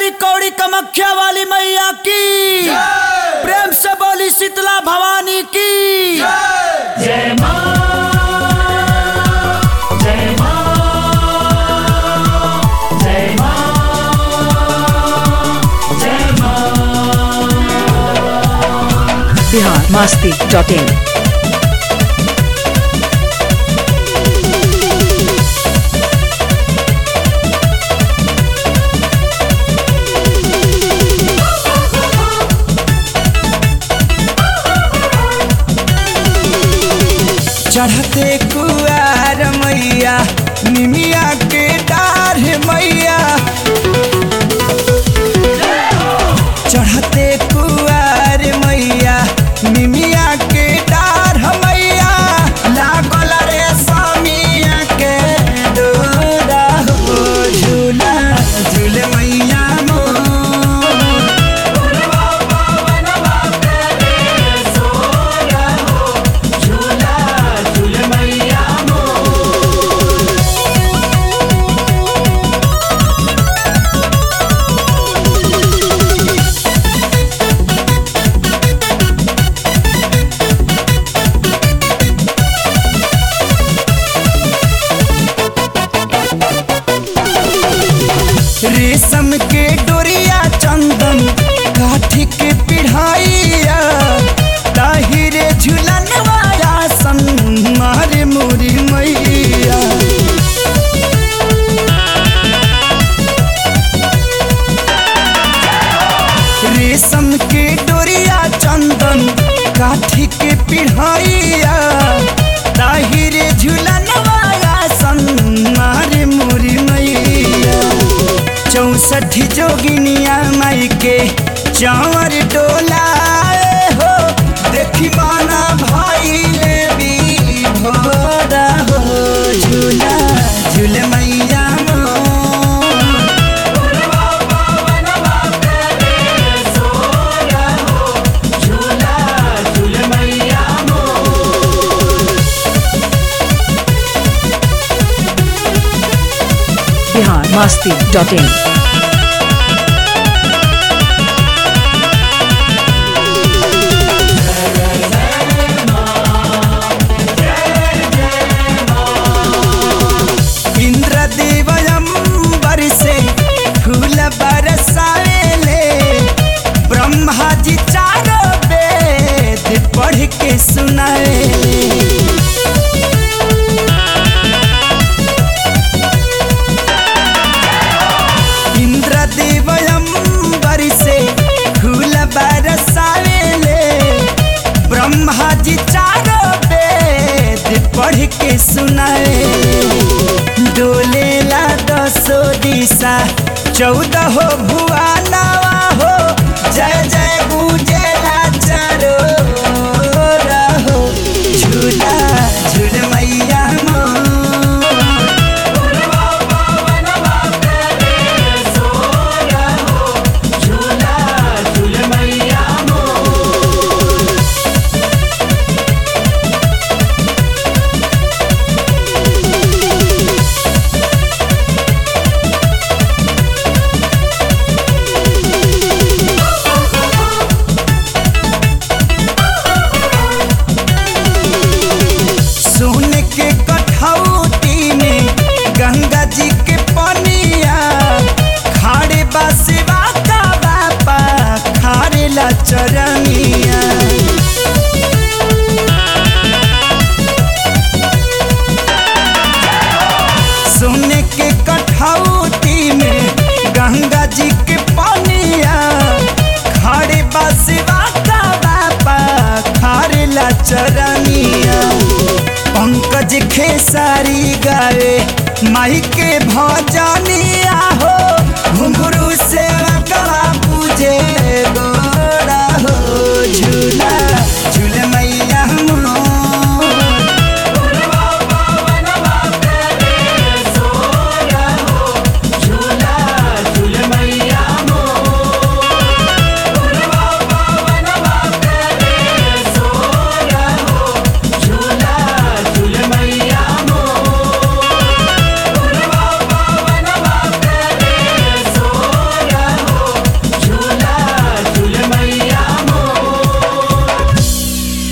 बोली कौड़ी कामाख्या वाली मैया की, प्रेम से बोली शीतला भवानी की। जय मां जय मां जय मां जय मां। biharmasti.in चढ़ते कुआर मैया निमिया के डार मैया, चढ़ते कुआर मैया निमिया के डार मैया, लागल रे स्वामिया के डोरा हो झूला झूल मैया रेशम के डोरिया चंदन काठी के पिढ़ाइया, ताहिरे झूलन वाला सन मारे मोरी मैया। रेशम के डोरिया चंदन काठी के पिढ़ाइया, ताहिरे झूलन वाला सन मारे मोरी मैया। 64 जोगिनिया माई के चावर डोला हो, देखी माना भाई ले भी भोरा हो झूला झूल मैया biharmasti.in इंद्रदेव अंबर से फूल बरसावेले, ब्रह्मा जी चारों वेद पढ़ के सुनाएले। इंद्रदेव अंबर से फूल बरसावेले, ब्रह्मा जी चारों वेद पढ़ के सुनाएले। डोलेला 10 दिशा 14 भुवनवा हो, जय जय गुजेला चारों रहो झूला झूल मैया सोने के कठौती में गंगा जी के पनिया, खाड़े बासिवा का बापा खारे ला चरनिया। सोने के कठौती में गंगा जी के पनिया, खाड़े बासिवा का बापा खारे ला चरनिया। पंकज खेसारी गावे माई के भजनिया हो, घुंघरू से गला पूजे गोरा हो झूला झूल मैया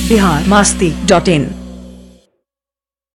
बिहार मस्ती.in